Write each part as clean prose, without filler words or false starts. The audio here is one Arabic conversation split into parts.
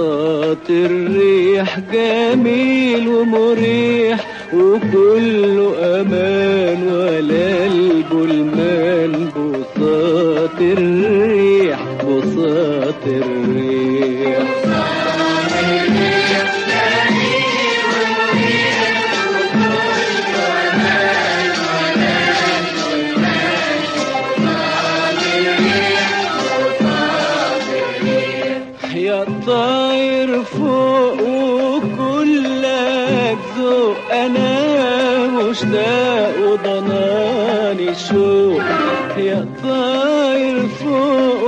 بساط الريح جميل ومريح وكله امان ولا البلمان. بساط الريح بساط الريح يا طاير فوق وكلك ذوق، انا مشتاق وضناني الشوق. يا طاير فوق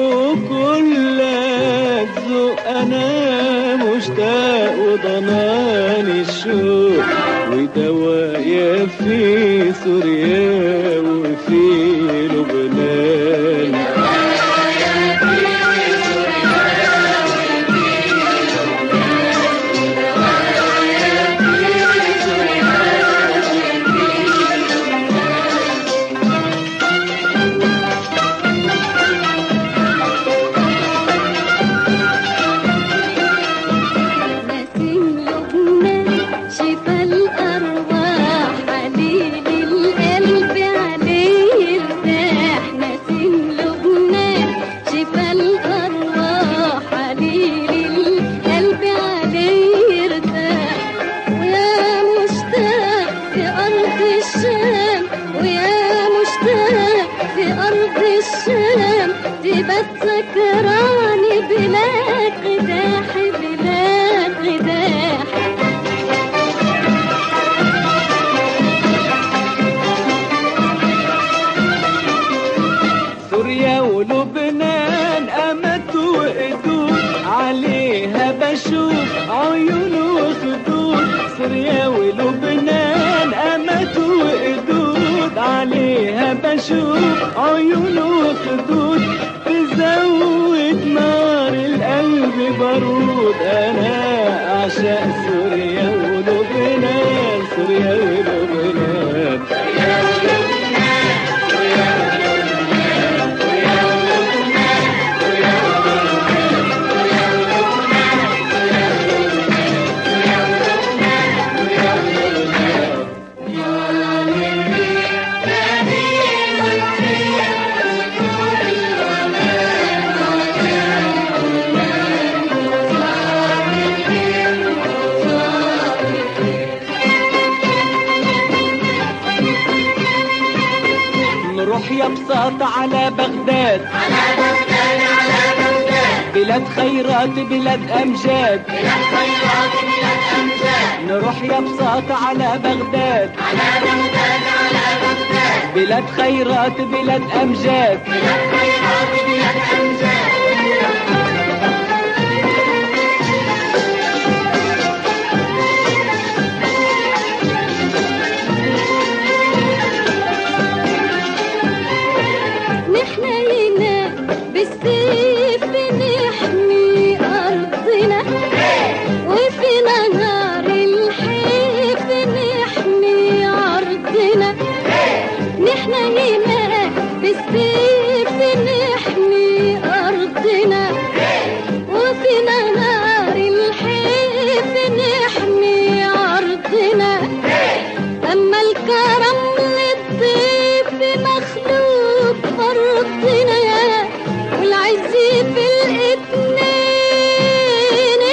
وكلك ذوق، انا مشتاق وضناني الشوق. ودوايا في سوريا وفي لبنان. سكراني بلا قداح بلا قداح. سوريا ولبنان قامت وقدود عليها بشوف عيون وخدود. سوريا ولبنان قامت وقدود عليها بشوف عيون وخدود. تزود نار القلب بارود، انا اعشق سوريا ولبنان. سوريا ولبنان نروح يا بساط على بغداد، على بغداد على بغداد. بلاد خيرات بلاد أمجاد، بلاد خيرات بلاد أمجاد. نروح يا بساط على بغداد، على بغداد على بغداد. بلاد خيرات بلاد أمجاد. بلاد خيرات بلاد أمجاد. بالسيف نحمي أرضنا، وفي نهار الحيف نحمي عرضنا. نحن هنا بالسيف نحمي أرضنا، وفي نهار الحيف نحمي عرضنا. أما الكرم للضيف مخلوق فرضنا، والعز في الاتنين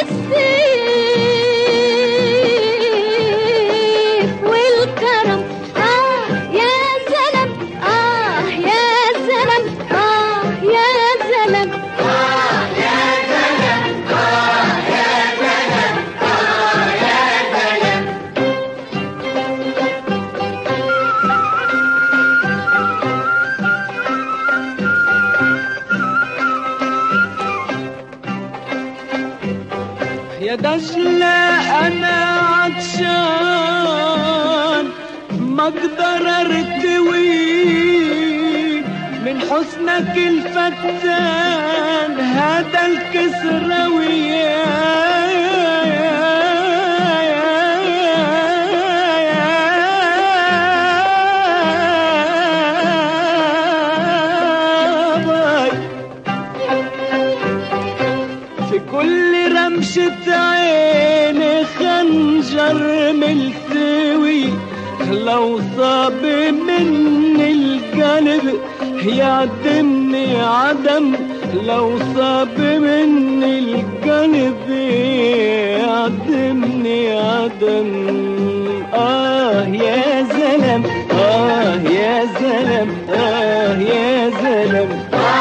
السيف والكرم. يا زلم يا زلم يا زلم يا زلم يا زلم يا زلم. يا دجلة أنا عطشان ما أقدر أرتوي من حسنك الفتان هذا الكسروي. في كل رمى رمشة عيني خنجر ملتوي، لو صاب مني القلب يعدمني عدم، لو صاب مني القلب يعدمني عدم. يا زلم يا زلم يا زلم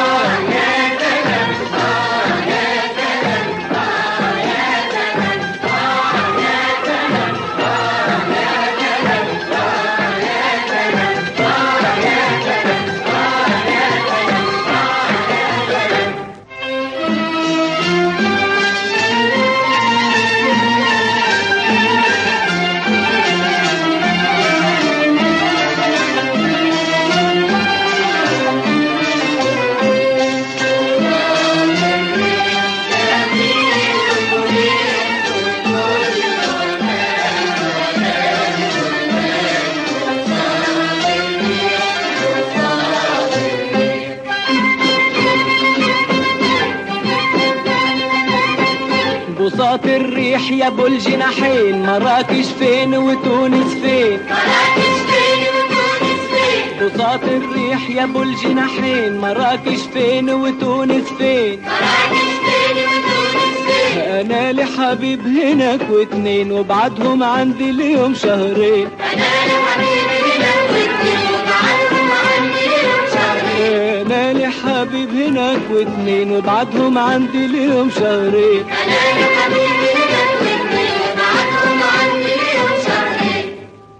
بساط الريح يا ابو الجناحين، مراكش فين وتونس فين؟ مراكش فين وتونس فين؟ بساط الريح يا ابو الجناحين، مراكش فين وتونس فين؟ مراكش فين وتونس فين؟ انا لحبيب هناك واتنين وبعدهم عندي اليوم شهرين. انا لحبيب هناك واتنين وبعدهم عندي اليوم شهرين. انا لحبيب هناك واتنين وبعدهم عندي اليوم شهرين. انا لحبيب هناك واتنين وبعدهم عندي اليوم شهرين.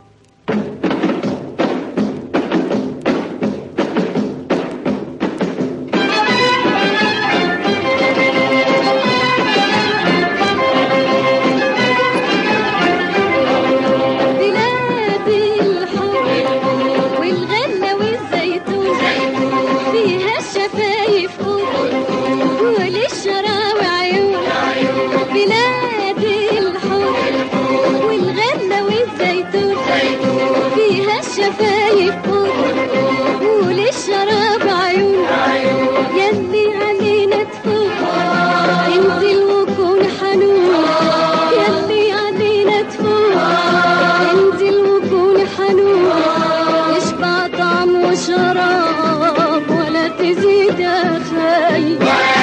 شفايف فوق وللشراب عيون، يلي علينا تفوق انزل وكون حنون، يلي علينا تفوق انزل وكون حنون، اشبع طعم وشراب ولا تزيد يا خايف.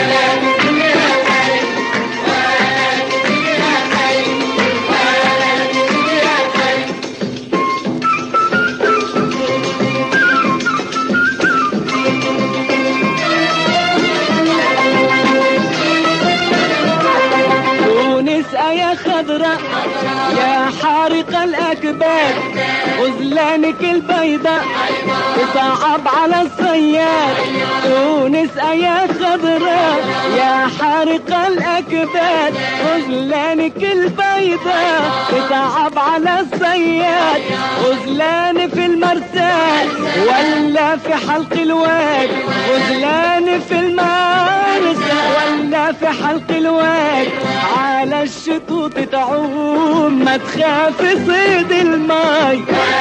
يا خضراء يا حارق الأكباد، غزلانك البيضاء تصعب على الصياد. تونس يا خضراء يا حارق الأكباد، غزلانك البيضاء تصعب على الصياد. غزلان في المرسال ولا في حلق الواد، غزلان في المرسال ولا في حلق الواد. على الشطوط تعوم ما تخاف صيد الماي.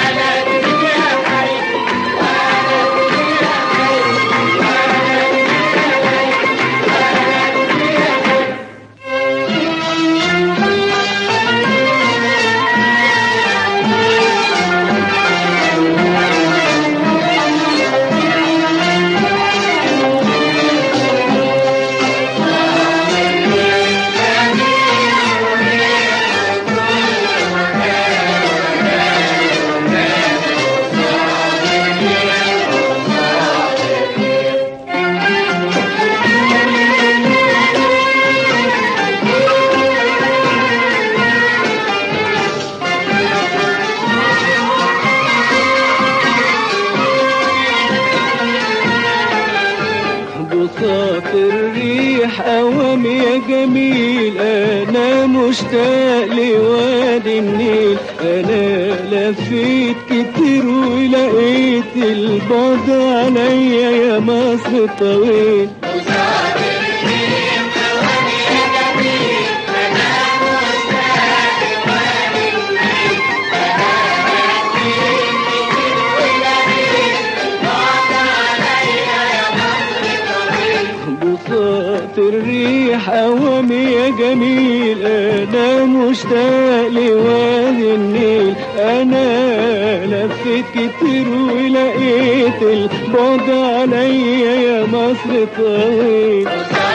بساط الريح أوام يا جميل، أنا مشتاق لوادي النيل. أنا لفيت كتير ولقيت البعد عليا يا مصر الطويل. بساط الريح أوام يا جميل، أنا مشتاق لوادي النيل. أنا لفيت كتير ولقيت البعد عليا يا مصر الطويل. بساط الريح أوام يا جميل، الليل انا مشتاق لوادي النيل. انا لفيت كتير ولقيت البعد عليا يا مصر طويل.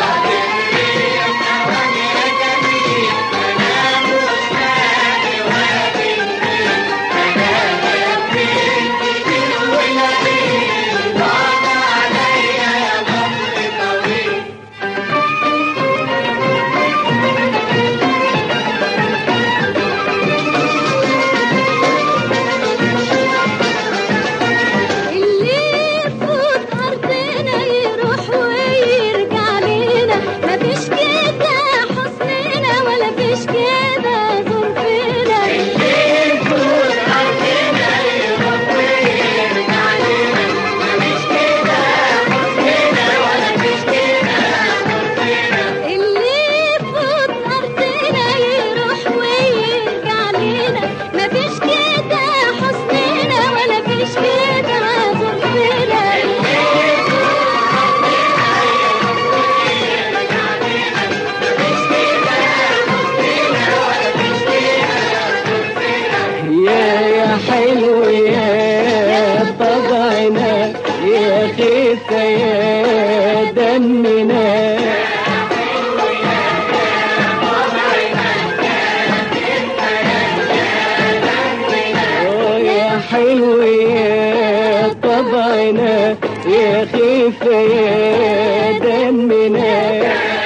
حلو يا طبعنا يا خفة يا دمنا. يا حلو يا طبعنا يا خفة يا دمنا.